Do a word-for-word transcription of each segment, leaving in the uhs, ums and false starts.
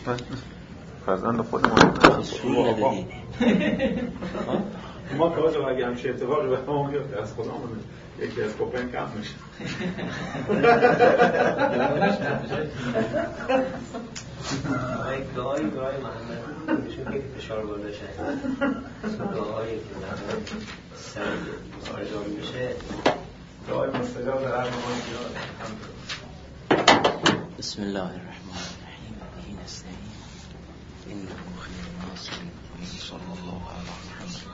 فرزند خودمون سوی نداری ما کاج اگه همچه اتفاقی به ما میفته از خودمون یکی از کوپن کم میشه. گاهی گاهی محمد میشون که فشار برده شد گاهی که در سر آرزان میشه گاهی مستجاب در هر ممان زیاد. بسم الله الرحمن الرحیم به نستعین انه خیر ناصر صلی الله علی محمد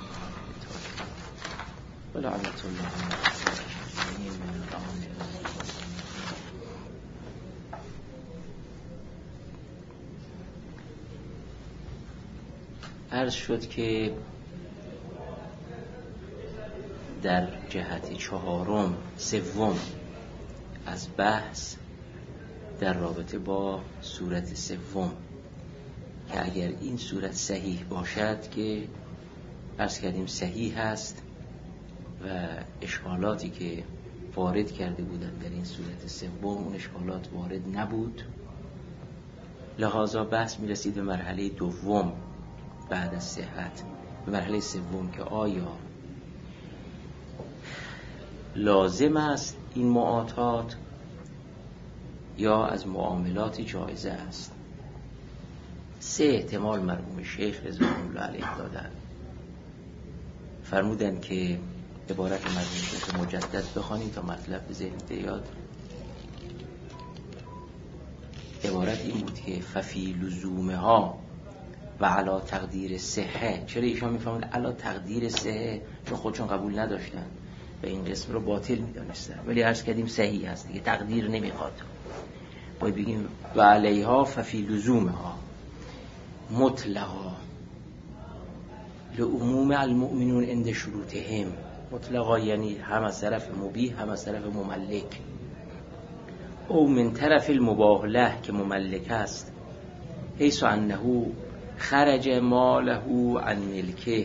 و لعنت الله علیهم من الان. عرض شد که در جهت چهارم سوم از بحث در رابطه با صورت سوم که اگر این صورت صحیح باشد که عرض کردیم صحیح هست و اشکالاتی که وارد کرده بودند در این صورت سوم اون اشکالات وارد نبود، لحاظا بحث می رسید به مرحله دوم بعد از صحت، به مرحله سوم که آیا لازم است این معاطات یا از معاملات جایزه است. سه احتمال مرحوم شیخ رضوان الله علیه دادن. فرمودن که عبارت مرحوم شیخ مجدد بخوانید تا مطلب به ذهن بیاد. عبارت این بود که ففی لزومها و علا تقدیر صحه. چرا ایشان میفهمند علا تقدیر صحه؟ چون خودشون قبول نداشتن و این قسم رو باطل میدانستن، ولی عرض کردیم صحیح هست دیگه، تقدیر نمیخواد. باید بگیم و علیها ففی لزومها مطلقا لعموم المؤمنون عند شروطهم. مطلقا یعنی هم از طرف مبیح هم از طرف مملک، او من طرف المباح له که مملک است، حیث انه خرج ماله عن ملکه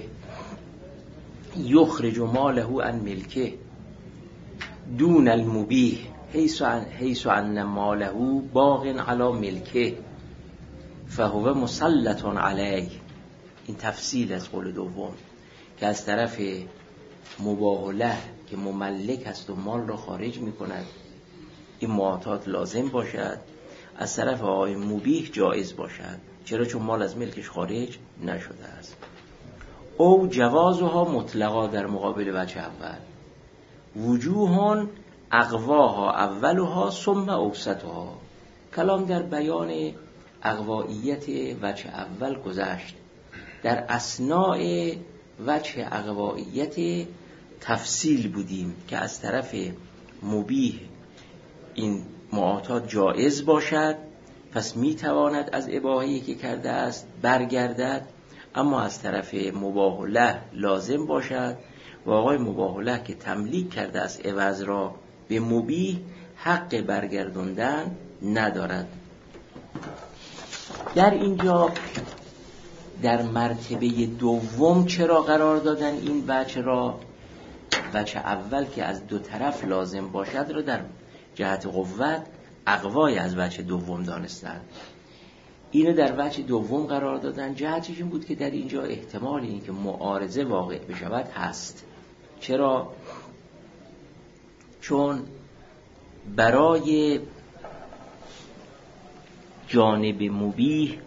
یخرج ماله عن ملکه دون المبیح حیث حیث ان ماله باق علی ملکه فهو مسلط علیه. این تفصیل از قول دوم که از طرف مباح له که مملک است و مال را خارج می کند این معاطات لازم باشد، از طرف آقای مبیح جایز باشد. چرا؟ چون مال از ملکش خارج نشده است. او جوازها مطلقا در مقابل وجه اول، وجوهان اقواها اولها ثم اوسطها. کلام در بیان اقوائیت وجه اول گذشت. در اثناء وجه اقوائیت تفصیل بودیم که از طرف مبیح این معاطات جائز باشد، پس میتواند از اباحه‌ای که کرده است برگردد، اما از طرف مباح له لازم باشد و آقای مباح له که تملیک کرده است عوض را به مبیح حق برگردوندن ندارد. در اینجا در مرتبه دوم چرا قرار دادن این وجه را؟ وجه اول که از دو طرف لازم باشد را در جهت قوت اقوای از وجه دوم دانستند. اینو در وجه دوم قرار دادن. جهتش این بود که در اینجا احتمال این که معارضه واقع بشود هست. چرا؟ چون برای جانب مبیح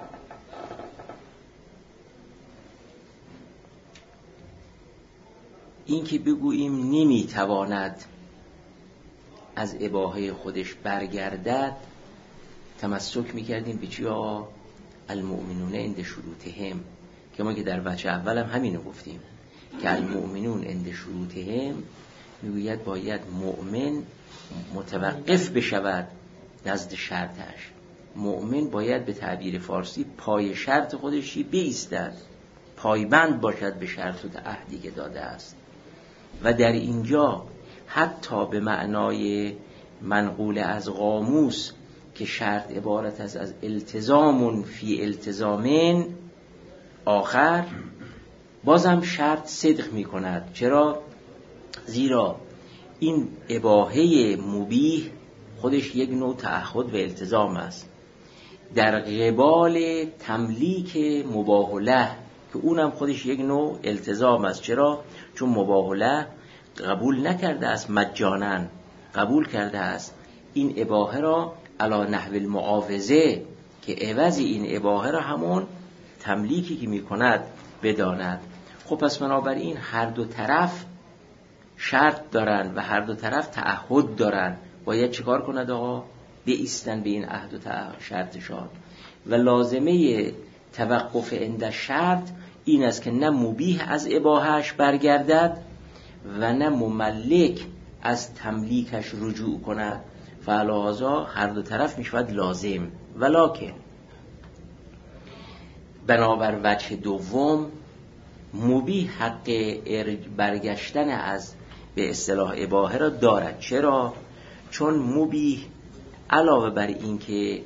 این که بگوییم نمیتواند از اباحه خودش برگردد، تمسک میکردیم به چیا؟ المؤمنون عند شروطهم، که ما که در وجه اول هم همینو گفتیم که المؤمنون عند شروطهم میگوید باید مؤمن متوقف بشود نزد شرطش. مؤمن باید به تعبیر فارسی پای شرط خودشی بایستد، پایبند باشد به شرط و عهدی که داده است. و در اینجا حتی به معنای منقول از قاموس که شرط عبارت است از التزام فی التزامین آخر، بازم شرط صدق می کند. چرا؟ زیرا این اباحه مبیح خودش یک نوع تعهد و التزام است. در قبال تملیک مباح له که اونم خودش یک نوع التزام است. چرا؟ چون مباح له قبول نکرده است مجانا، قبول کرده است این اباحه را علی نحو المعاوضه که عوض این اباحه را همون تملیکی که میکند بداند. خب پس بنابراین هر دو طرف شرط دارن و هر دو طرف تعهد دارن. باید چیکار کند آقا؟ بایستن به این عهد و شرطشان. و لازمه توقف عند شرط این است که نه مبیح از اباحهش برگردد و نه مملک از تملیکش رجوع کند. فعلاوه هر دو طرف میشود لازم. ولکن بنابر وجه دوم مبیح حق برگشتن از به اصطلاح اباحه را دارد. چرا؟ چون مبیح علاوه بر این که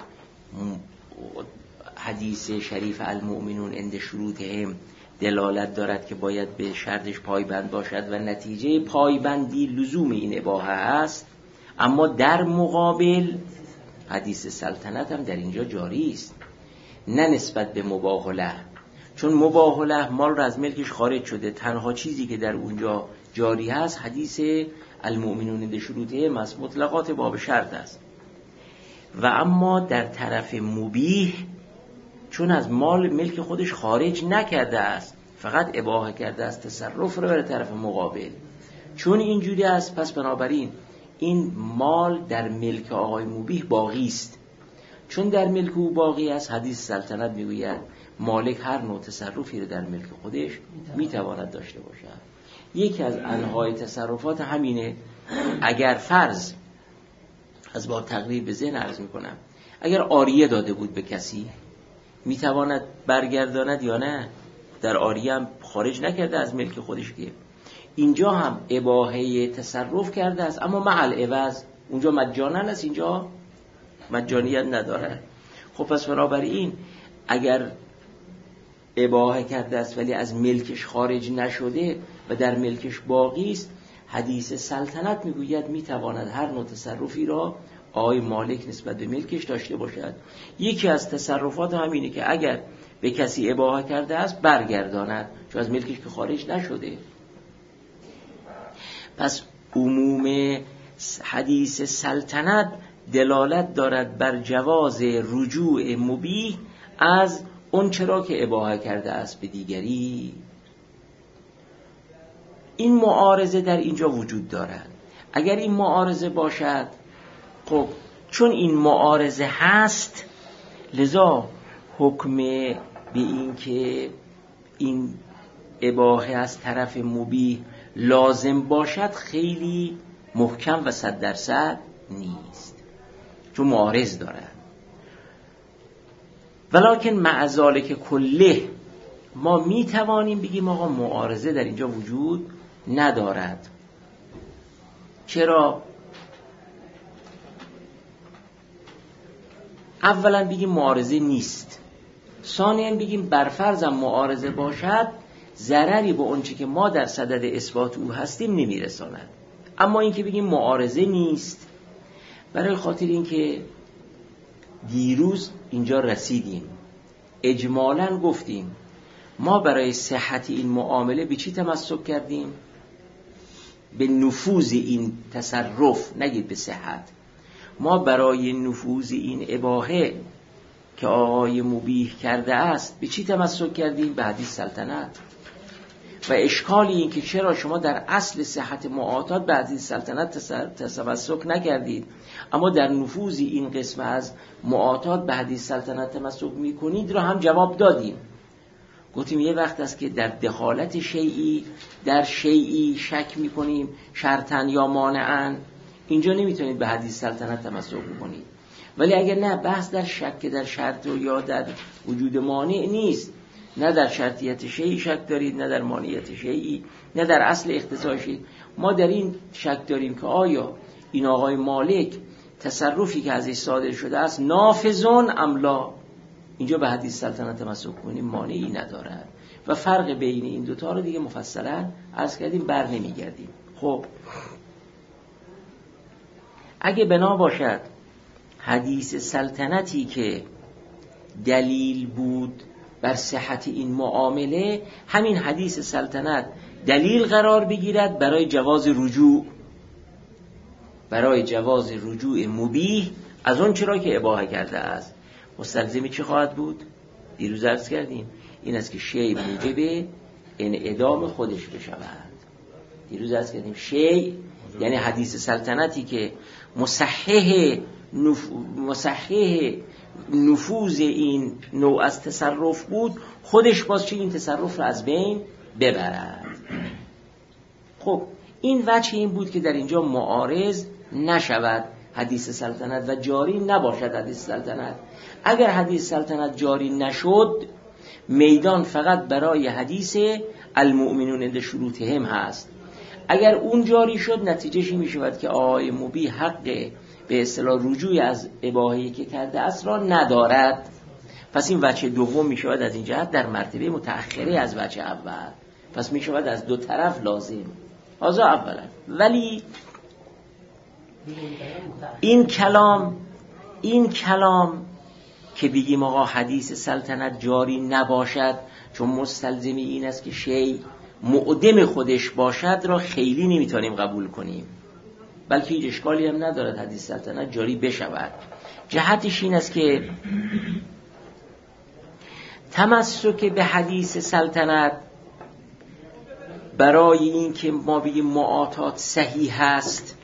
حدیث شریف المؤمنون عند شروطهم دلالت دارد که باید به شرطش پایبند باشد و نتیجه پایبندی لزوم این اباحه است، اما در مقابل حدیث سلطنت هم در اینجا جاری است، نه نسبت به مباح له. چون مباح له مال را از ملکش خارج شده، تنها چیزی که در اونجا جاری هست حدیث المؤمنون عند شروطهم است، مطلقات باب شرط است. و اما در طرف مبیح چون از مال ملک خودش خارج نکرده است، فقط اباحه کرده است تصرف رو بر طرف مقابل، چون اینجوری است پس بنابراین این مال در ملک آقای مبیح باقی است. چون در ملک او باقی است، حدیث سلطنت میگوید مالک هر نوع تصرفی رو در ملک خودش میتواند داشته باشد. یکی از انواع تصرفات همینه. اگر فرض از با تقریب به ذهن عرض میکنم، اگر عاریه داده بود به کسی میتواند برگرداند یا نه؟ در عاریه هم خارج نکرده از ملک خودش که. اینجا هم اباحه تصرف کرده است اما مع العوض، اونجا مجانا است، اینجا مجانیت نداره. خب پس بنابراین اگر اباحه کرده است ولی از ملکش خارج نشده و در ملکش باقی است، حدیث سلطنت میگوید میتواند هر نوع تصرفی را آقای مالک نسبت به ملکش داشته باشد. یکی از تصرفات همینه که اگر به کسی اباحه کرده است برگرداند، چون از ملکش که خارج نشده. پس عموم حدیث سلطنت دلالت دارد بر جواز رجوع مبیح از اون چرا که اباحه کرده است به دیگری. این معارضه در اینجا وجود دارد. اگر این معارضه باشد، خب چون این معارضه هست لذا حکم به این که این اباحه از طرف مبیح لازم باشد خیلی محکم و صد درصد نیست، چون معارض دارد. ولکن مع ذالک کله ما می توانیم بگیم آقا معارضه در اینجا وجود ندارد. چرا؟ اولا بگیم معارضه نیست، ثانیا بگیم برفرضم معارضه باشد ضرری به اونچه که ما در صدد اثبات او هستیم نمیرساند. اما این که بگیم معارضه نیست برای خاطر این که دیروز اینجا رسیدیم، اجمالاً گفتیم ما برای صحت این معامله به چی تمسک کردیم؟ به نفوذ این تصرف، نگید به صحت. ما برای نفوذ این اباحه که آقای مبیح کرده است به چی تمسک کردیم؟ به حدیث سلطنت. و اشکالی این که چرا شما در اصل صحت معاطات به حدیث سلطنت تمسک نکردید اما در نفوذ این قسم از معاطات به حدیث سلطنت تمسک میکنید را هم جواب دادیم. گفتیم یه وقت است که در دخالت شیئی در شیئی شک میکنیم شرطن یا مانعن، اینجا نمیتونید به حدیث سلطنت تمسک بکنید. ولی اگر نه بحث در شک در شرط یا در وجود مانع نیست، نه در شرطیت شیئی شک دارید نه در مانعیت شیئی نه در اصل اختصاص شیئی، ما در این شک داریم که آیا این آقای مالک تصرفی که ازش صادر شده است نافذون ام لا، اینجا به حدیث سلطنت تمسک کنیم مانعی ندارد. و فرق بین این دوتا رو دیگه مفصلا عرض کردیم، بر نمیگردیم. خب اگه بنا باشد حدیث سلطنتی که دلیل بود بر صحت این معامله، همین حدیث سلطنت دلیل قرار بگیرد برای جواز رجوع، برای جواز رجوع مبیح از اون چرا که اباحه کرده است. مستلزمی چی خواهد بود؟ دیروز عرض کردیم این است که شیء موجب انعدام خودش بشود. دیروز عرض کردیم شیء یعنی حدیث سلطنتی که مصحح نف... مصحح نفوذ این نوع از تصرف بود، خودش باز چه این تصرف رو از بین ببرد. خب این وجه این بود که در اینجا معارض نشود حدیث سلطنت و جاری نباشد حدیث سلطنت. اگر حدیث سلطنت جاری نشد، میدان فقط برای حدیث المؤمنون عند شروطهم هست. اگر اون جاری شد، نتیجهش این میشود که آقای مبیح حق به اصطلاح رجوع از اباحه‌ای که کرده است را ندارد. پس این وجه دوم میشود از این جهت در مرتبه متأخره از وجه اول، پس میشود از دو طرف لازم. هذا اولا. ولی این کلام این کلام که بگیم آقا حدیث سلطنت جاری نباشد چون مستلزمی این است که شیء معدم خودش باشد را خیلی نمیتونیم قبول کنیم، بلکه هیچ اشکالی هم ندارد حدیث سلطنت جاری بشود. جهتش این است که تمسک به حدیث سلطنت برای این که ما بگیم معاطات صحیح است،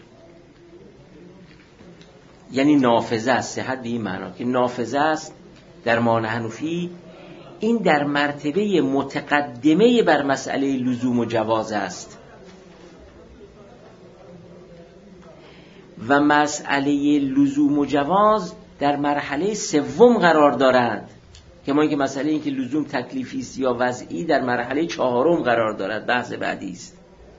یعنی نافذه است. صحت به این معنا که نافذه است در مان حنفی، این در مرتبه متقدمه بر مسئله لزوم و جواز است و مسئله لزوم و جواز در مرحله سوم قرار دارد، که ما اینکه مسئله این که لزوم تکلیفی است یا وضعی در مرحله چهارم قرار دارد، بحث بعدی است.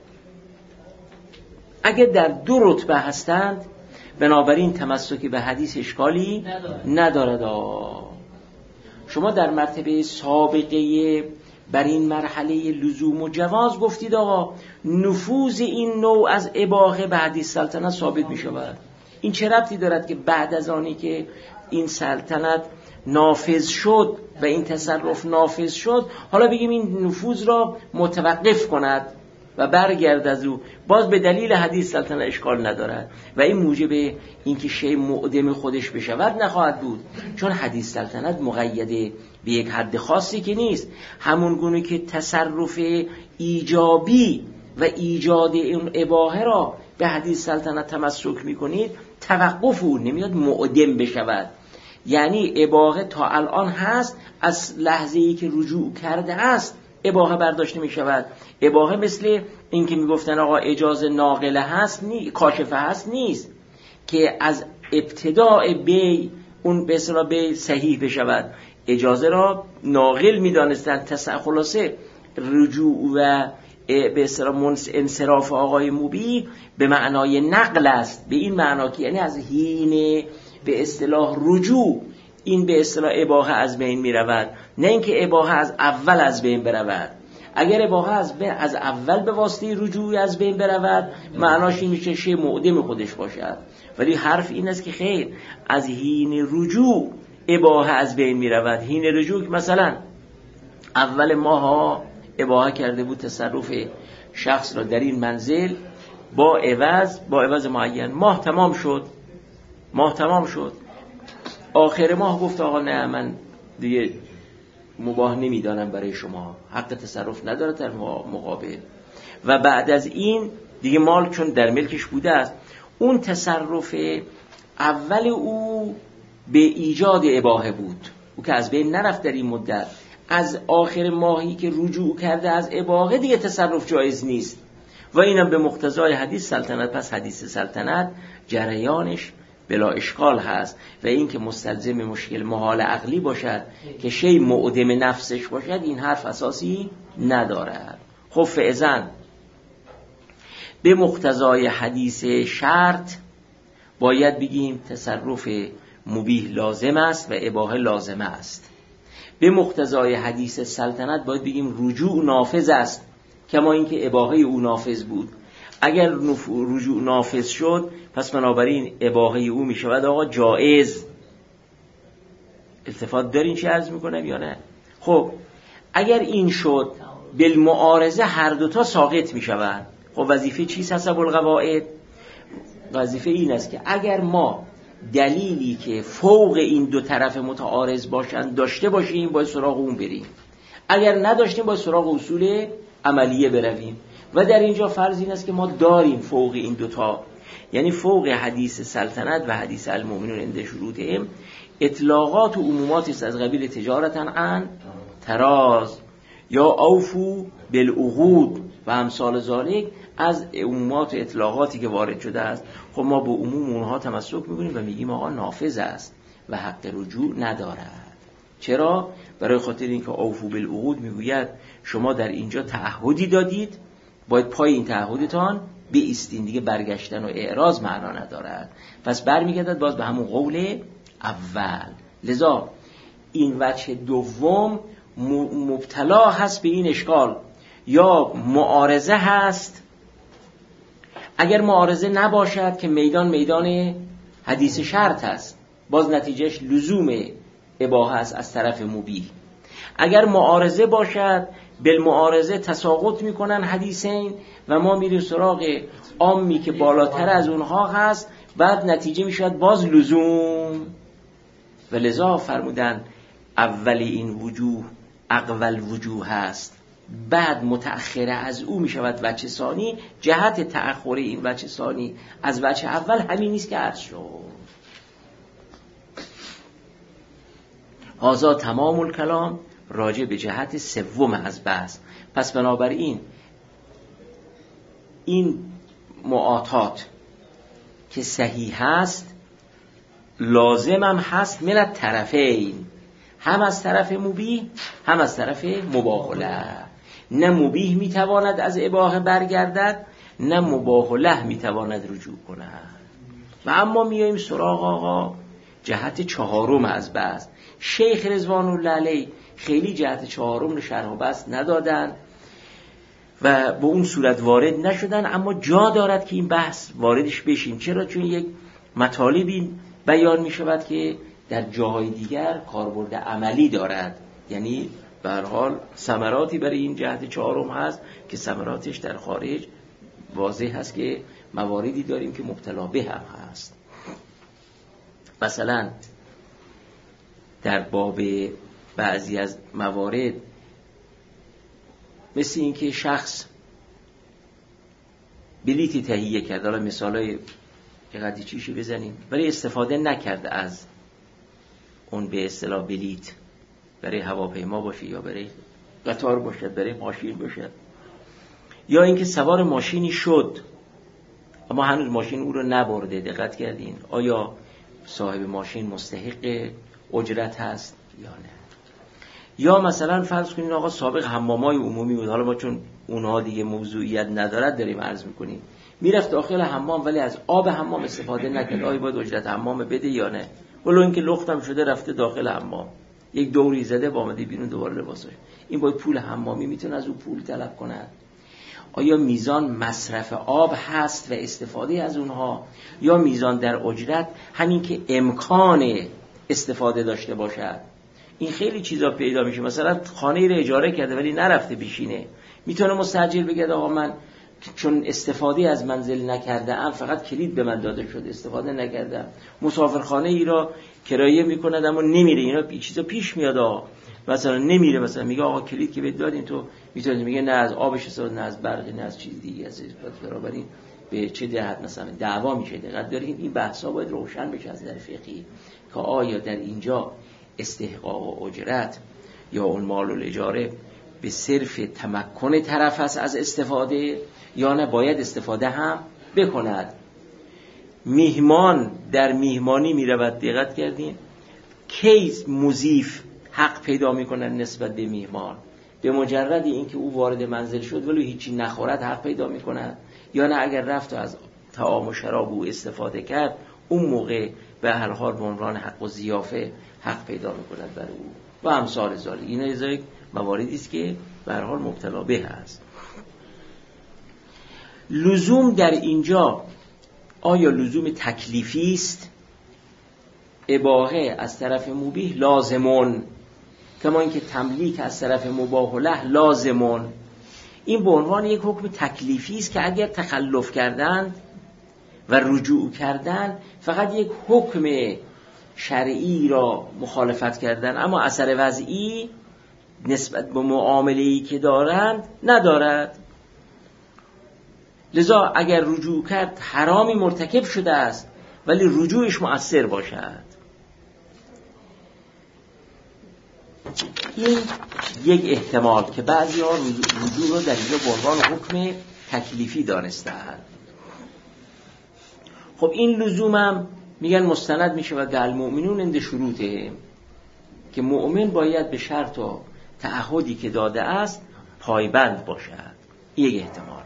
اگر در دو رتبه هستند، بنابراین تمسک به حدیث اشکالی ندارد. آه. شما در مرتبه سابقه بر این مرحله لزوم و جواز گفتید آقا نفوذ این نوع از اباحه به حدیث سلطنت ثابت می شود. این چه ربطی دارد که بعد از آنی که این سلطنت نافذ شد و این تصرف نافذ شد، حالا بگیم این نفوذ را متوقف کند و برگرد از او، باز به دلیل حدیث سلطنت اشکال ندارد و این موجب اینکه شیء معدم خودش بشود نخواهد بود، چون حدیث سلطنت مقیده به یک حد خاصی که نیست. همون گونه که تصرف ایجابی و ایجاد اون اباحه را به حدیث سلطنت تمسک میکنید، توقف اون نمیاد معدم بشود. یعنی اباحه تا الان هست، از لحظه‌ای که رجوع کرده است اباحه برداشت نمی شود. اباحه مثل این که می گفتن آقا اجازه ناقله هست نی... کاشفه هست نیست که از ابتداء بی اون به اصطلاح بی صحیح بشود. اجازه را ناقل می دانستن. تس... خلاصه رجوع و به اصطلاح انصراف آقای مبیح به معنای نقل است، به این معنا که یعنی از حین به اصطلاح رجوع این به اصطلاح اباحه از بین می رود، نه اینکه اباحه از اول از بین برود. اگر اباحه از, از اول به واسطه رجوع از بین برود، معناش این میشه شیء معدم خودش باشد. ولی حرف این است که خیر، از حین رجوع اباحه از بین می رود. حین رجوع مثلا اول ماه ها اباحه کرده بود تصرف شخص را در این منزل با عوض با عوض معین. ماه تمام شد ماه تمام شد آخر ماه گفت آقا نه من دیگه مباح نمیدانم برای شما، حق تصرف نداره در مقابل. و بعد از این دیگه مال چون در ملکش بوده است، اون تصرف اول او به ایجاد اباحه بود، او که از بین نرفت در این مدت. از آخر ماهی که رجوع کرده از اباحه دیگه تصرف جایز نیست و اینم به مقتضای حدیث سلطنت. پس حدیث سلطنت جریانش بلا اشکال هست و این که مستلزم مشکل محال عقلی باشد که شیء معدم نفسش باشد، این حرف اساسی ندارد. خب فعزن به مقتضای حدیث شرط باید بگیم تصرف مبیح لازم است و اباحه لازمه است. به مقتضای حدیث سلطنت باید بگیم رجوع نافذ است، کما اینکه اباحه او نافذ بود. اگر رجوع نافذ شد، پس بنابراین اباحه او می شود آقا جائز. التفات دارین چی عرض میکنم یا نه؟ خب اگر این شد بالمعارضه هر دوتا ساقط میشوند. خب وظیفه چیست حسب القواعد؟ وظیفه این است که اگر ما دلیلی که فوق این دو طرف متعارض باشند داشته باشیم باید سراغ اون بریم، اگر نداشتیم باید سراغ اصول عملیه برویم. و در اینجا فرض این است که ما داریم فوق این دوتا، یعنی فوق حدیث سلطنت و حدیث المؤمنون عند شروطهم اطلاقات و عمومات است از قبیل تجارتن عن تراز یا اوفو بالعقود و امثال ذالک، از عمومات و اطلاقاتی که وارد شده است. خب ما به عموم اونها تمسک میکنیم و میگیم آقا نافذ است و حق رجوع ندارد. چرا؟ برای خاطر اینکه اوفو بالعقود میگوید شما در اینجا تعهدی دادید، باید پای این تعهدتان بایستین، دیگه برگشتن و اعراض معنا ندارد. پس برمیگردد باز به همون قول اول. لذا این وجه دوم مبتلا هست به این اشکال، یا معارضه هست. اگر معارضه نباشد که میدان میدان حدیث شرط هست، باز نتیجهش لزوم اباحه است از طرف مبیح. اگر معارضه باشد بالمعارضه تساقط میکنن حدیثین و ما میریم سراغ عامی که بالاتر از اونها هست، بعد نتیجه میشود باز لزوم. و لذا فرمودن اول این وجوه اقول وجوه هست، بعد متأخره از او میشود وجه ثانی. جهت تأخر این وجه ثانی از وجه اول همین نیست که عرض شد. هذا تمام الکلام راجع به جهت سوم از بحث. پس بنابراین این معاطات که صحیح هست لازم هم هست من الطرفین، هم از طرف مبیح هم از طرف مباح له. نه مبیح میتواند از اباحه برگردد، نه مباح له میتواند رجوع کند. و اما میاییم سراغ آقا جهت چهارم از بحث. شیخ رضوان الله علیه خیلی جهت چهارم رو شرح و بسط ندادن و به اون صورت وارد نشدن، اما جا دارد که این بحث واردش بشیم. چرا؟ چون یک مطالبی بیان می شود که در جاهای دیگر کاربرد عملی دارد، یعنی به هر حال ثمراتی برای این جهت چهارم هست که ثمراتش در خارج واضح هست که مواردی داریم که مبتلا به هم هست. مثلا در باب بعضی از موارد مثل این که شخص بلیتی تهیه کرد، حالا مثالای قدی چیشو بزنیم، ولی استفاده نکرد از اون به اصطلاح بلیت، برای هواپیما باشه یا برای قطار باشد، برای ماشین باشد، یا اینکه سوار ماشینی شد اما هنوز ماشین او رو نبرده. دقت کردین؟ آیا صاحب ماشین مستحق اجرت هست یا نه؟ یا مثلا فرض کنین آقا سابق حمامای عمومی بود، حالا ما چون اونها دیگه موضوعیت ندارد داریم عرض میکنیم، میرفت داخل حمام ولی از آب حمام استفاده نکرد، آیا باید اجرت حمام بده یا نه؟ ولو اینکه لختم شده رفته داخل حمام، یک دوری زده با آمده بیرون دوباره لباسش، این باید پول حمامی میتونه از او پول طلب کنه؟ آیا میزان مصرف آب هست و استفاده از اونها، یا میزان در اجرت همین که امکان استفاده داشته باشد؟ این خیلی چیزا پیدا میشه. مثلا خانه رو اجاره کرده ولی نرفته بشینه، میتونه مستاجر بگه آقا من چون استفاده از منزل نکرده ام، فقط کلید به من داده شده استفاده نکردم. مسافرخانه ای را کرایه میکند اما نمیره، اینا این چیزا پیش میاد. آقا مثلا نمیره، مثلا میگه آقا کلید که بهت دادیم تو میتونی، میگه نه از آبش استفاده، نه از برق، نه از چیز دیگه از استفاده. بنابراین به چه جهت مثلا دعوا میشه؟ دقت دارین این بحثا باید روشن بشه از نظر فقهی که آیا در اینجا استحقاق و اجرت یا اون مال الاجاره به صرف تمکن طرف است از استفاده یا نه باید استفاده هم بکند. میهمان در میهمانی میرود، دقت کردین کی مضیف حق پیدا میکنن نسبت به میهمان؟ به مجرد اینکه او وارد منزل شد ولی هیچی نخورد حق پیدا میکنن، یا نه اگر رفت و از طعام و شراب او استفاده کرد اون موقع به هر حال به عنوان حق و ضیافه حق پیدا میکند بر او و امثال ذالک. اینا از مواردی است که به هر حال مبتلا به هست. لزوم در اینجا آیا لزوم تکلیفی است؟ اباحه از طرف مبیح لازمون، کما اینکه تملیک از طرف مباح له لازمون. این به عنوان یک حکم تکلیفی است که اگر تخلف کردند و رجوع کردند فقط یک حکم شرعی را مخالفت کردن، اما اثر وضعی نسبت به معامله‌ای که دارند ندارد. لذا اگر رجوع کرد حرامی مرتکب شده است ولی رجوعش مؤثر باشد. این یک احتمال که بعضی ها رجوع را در اینجا به عنوان حکم تکلیفی دانستند. خب این لزومم میگن مستند میشه و در المؤمنون عند شروطه، که مؤمن باید به شرط و تعهدی که داده است پایبند باشد. یک احتمال.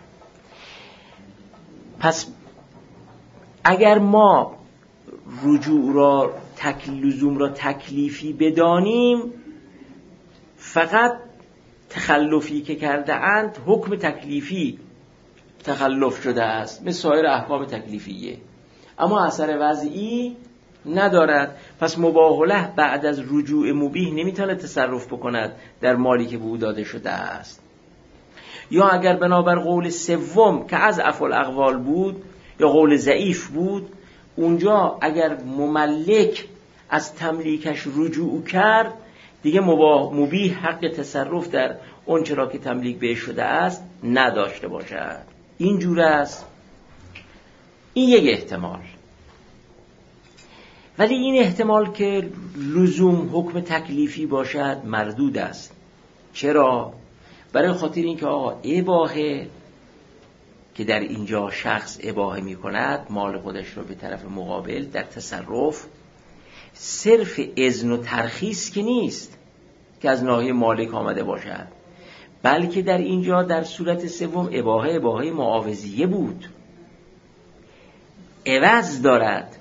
پس اگر ما رجوع را تک لزوم را تکلیفی بدانیم، فقط تخلفی که کرده اند حکم تکلیفی تخلف شده است مثل سایر احکام تکلیفیه، اما اثر وضعی ندارد. پس مباح له بعد از رجوع مبیح نمیتونه تصرف بکند در مالی که به او داده شده است. یا اگر بنابر قول سوم که از افعال اقوال بود یا قول ضعیف بود، اونجا اگر مملک از تملیکش رجوع کرد دیگه مباح مبیح حق تصرف در اون چرا که تملیک بهش شده است نداشته باشد. این جور است. این یک احتمال. ولی این احتمال که لزوم حکم تکلیفی باشد مردود است. چرا؟ برای خاطر اینکه آقا اباحه که در اینجا شخص اباحه می کند مال خودش رو به طرف مقابل در تصرف، صرف اذن و ترخیص که نیست که از ناحیه مالک آمده باشد، بلکه در اینجا در صورت سوم اباحه اباحه معاوضیه بود، عوض دارد.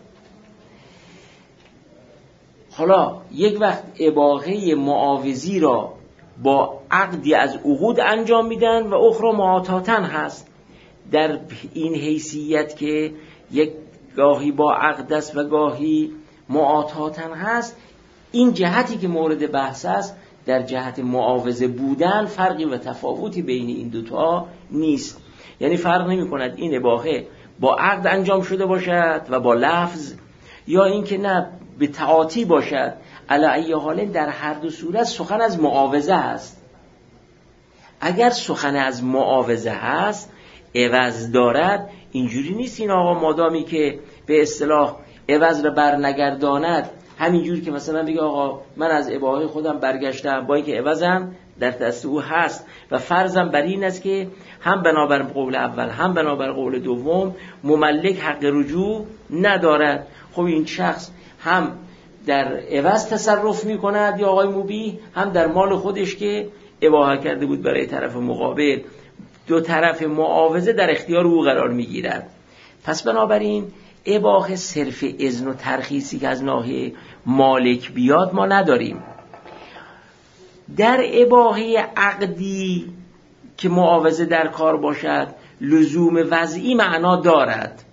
حالا یک وقت اباحه معاوضی را با عقدی از عقود انجام میدن و اخرى معاطاتن هست. در این حیثیت که یک گاهی با عقد است و گاهی معاطاتن هست، این جهتی که مورد بحث است در جهت معاوضه بودن فرقی و تفاوتی بین این دوتا نیست. یعنی فرق نمی کند این اباحه با عقد انجام شده باشد و با لفظ، یا اینکه نه به تعاطی باشد. علی ای حال در هر دو صورت سخن از معاوضه است. اگر سخن از معاوضه هست عوض دارد، اینجوری نیست این آقا مادامی که به اصطلاح عوض را برنگرداند، همینجور که مثلا بگه آقا من از اباحه خودم برگشتم با اینکه عوضم در دست او هست و فرضم بر این است که هم بنابر قول اول هم بنابر قول دوم مملک حق رجوع ندارد. خب این شخص هم در عوض تصرف می کند یا آقای مبیح، هم در مال خودش که اباحه کرده بود برای طرف مقابل. دو طرف معاوضه در اختیار او قرار می گیرد. پس بنابراین اباحه صرف اذن و ترخیصی که از ناحیه مالک بیاد ما نداریم. در اباحه عقدی که معاوضه در کار باشد لزوم وضعی معنا دارد.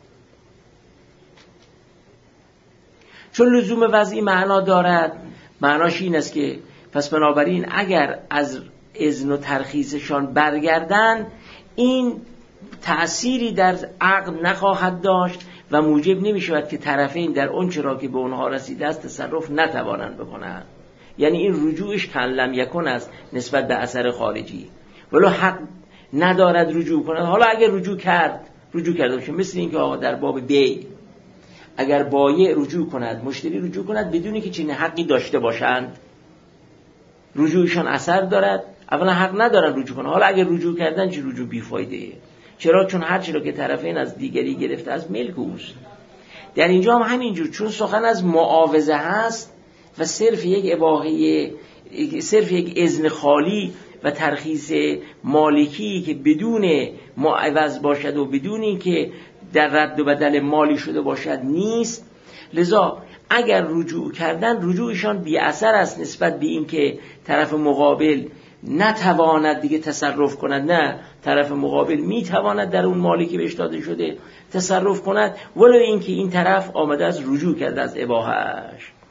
چون لزوم وضعی معنا دارد، معناش این است که پس بنابراین اگر از اذن و ترخیصشان برگردن این تأثیری در عقد نخواهد داشت و موجب نمی شود که طرفین در اون چرا که به اونها رسیده است تصرف نتوانند بکنند. یعنی این رجوعش کلم یکن است نسبت به اثر خارجی، ولو حق ندارد رجوع کند. حالا اگر رجوع کرد رجوع کرده باشه، مثل این که آقا در باب بیع اگر بایع رجوع کند مشتری رجوع کند بدونی که چنین حقی داشته باشند، رجوعشان اثر دارد. اولا حق ندارن رجوع کنند، حالا اگر رجوع کردن چه رجوع بیفایده. چرا؟ چون هر چی رو که طرفین از دیگری گرفته از ملک اوست. در اینجا هم همینجور، چون سخن از معاوضه هست و صرف یک اباحه، صرف یک اذن خالی و ترخیص مالکی که بدون معوض باشد و بدون اینکه در رد و بدل مالی شده باشد نیست. لذا اگر رجوع کردن رجوعشان بی اثر است نسبت به اینکه طرف مقابل نتواند دیگه تصرف کند. نه، طرف مقابل میتواند در اون مالی که بهش داده شده تصرف کند، ولو اینکه این طرف آمده از رجوع کرده از اباحه‌اش.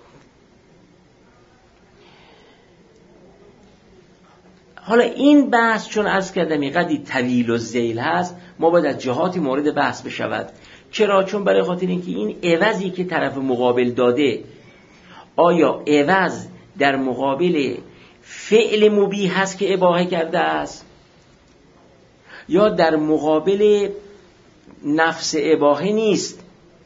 حالا این بحث چون عرض کردم اینقدر طویل و ذیل هست، ما باید از جهاتی مورد بحث بشود. چرا؟ چون برای خاطر اینکه این عوضی که طرف مقابل داده، آیا عوض در مقابل فعل مبیح هست که اباحه کرده است، یا در مقابل نفس اباحه نیست؟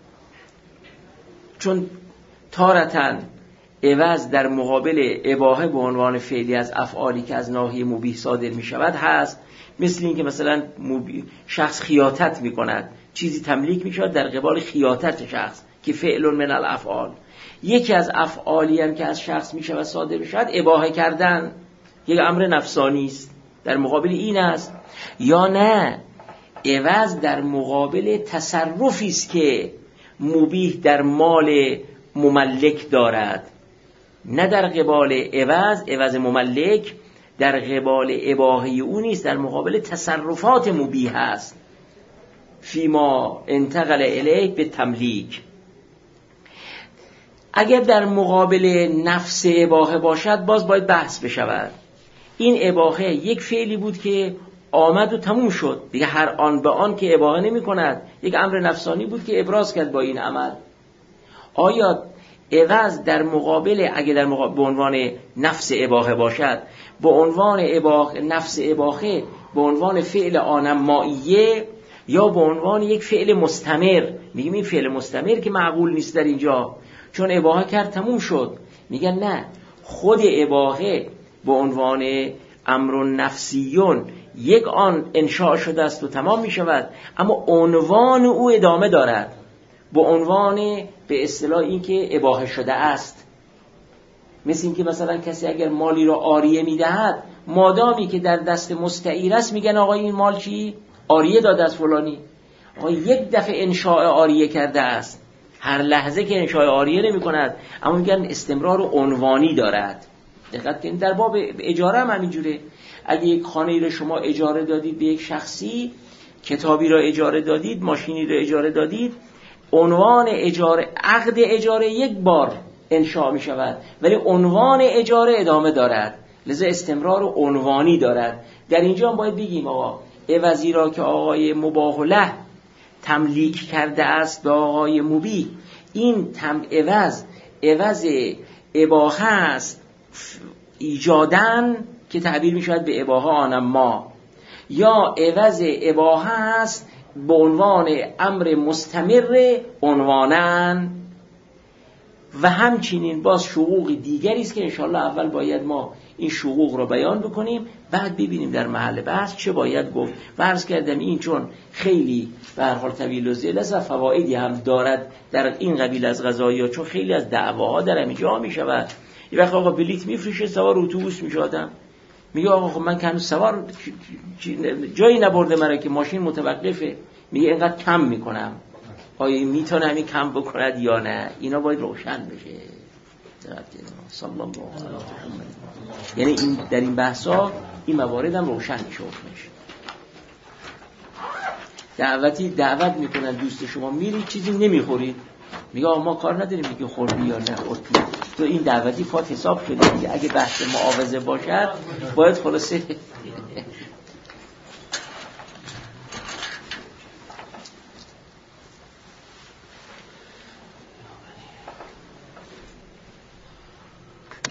چون تارتاً عوض در مقابل اباحه به عنوان فعلی از افعالی که از ناحیه مبیح صادر می شود هست. مثل این که مثلا شخص خیاطت می کند، چیزی تملیک می شود در قبال خیاطت شخص که فعل من الافعال. یکی از افعالی هم که از شخص می شود صادر می شود اباحه کردن، یک امر نفسانی است، در مقابل این است. یا نه، عوض در مقابل تصرفی است که مبیح در مال مملک دارد، نه در قبال عوض. عوض مملک در قبال اباحه او نیست، در مقابل تصرفات مبیح است، فیما انتقل الیه به تملیک. اگر در مقابل نفس اباحه باشد باز باید بحث بشود. این اباحه یک فعلی بود که آمد و تموم شد دیگه، هر آن به آن که اباحه نمی کند، یک امر نفسانی بود که ابراز کرد با این عمل. آیا عوض در مقابل، اگه در مقابل به عنوان نفس اباحه باشد، به عنوان اباحه، نفس اباحه به عنوان فعل آنماییه یا به عنوان یک فعل مستمر؟ میگیم این فعل مستمر که معقول نیست در اینجا، چون اباحه کرد تموم شد. میگن نه، خود اباحه به عنوان امر نفسیون یک آن انشاء شده است و تمام می شود، اما عنوان او ادامه دارد، به عنوان به اصطلاح این که اباحه شده است. مثل این که مثلا کسی اگر مالی را عاریه می دهد، مادامی که در دست مستعیر است میگن آقا این مال چی؟ عاریه داده از فلانی. آقا یک دفعه انشاء عاریه کرده است، هر لحظه که انشاء عاریه نمی کند، اما میگن استمرار و عنوانی دارد. دقت کنید در باب اجاره هم همینجوره. اگه یک خانه‌ای رو شما اجاره دادید به یک شخصی، کتابی را اجاره دادید، ماشینی را اجاره دادید، عنوان اجاره، عقد اجاره یک بار انشاء می شود ولی عنوان اجاره ادامه دارد، لذا استمرار و عنوانی دارد. در اینجا هم باید بگیم آقا عوضی را که آقای مباح له تملیک کرده است به آقای مبیح، این تم عوض عوض اباحه است ایجادن که تعبیر می شود به اباحه آنما، یا عوض اباحه است به عنوان امر مستمر عنوانن. و همچنین باز شقوق دیگری است که انشاءالله اول باید ما این شقوق رو بیان بکنیم، بعد ببینیم در محل بحث چه باید گفت. و عرض کردم این چون خیلی به هر حال طویل و ذیل است و فوایدی هم دارد در این قبیل از قضایا، چون خیلی از دعواها در همین جا می شود. یه وقت آقا بلیت میفروشه، سوار اتوبوس میشه آدم، میگه آقا خب من که هنوز سوار جایی نبرده مرا که ماشین متوقفه، میگه اینقدر کم میکنم، آیا میتونه همین کم بکند یا نه؟ اینا باید روشن بشه. صلی الله علیه و محمد. یعنی این در این بحثا این موارد هم روشن میشه. دعوتی دعوت میکنن دوست شما، میرید چیزی نمیخورید، میگه آقا ما کار نداریم میگه خوردی یا نه خوردی، تو این دعوتی فات حساب شده دیگه. اگه بحث معاوضه باشد باید خلاصه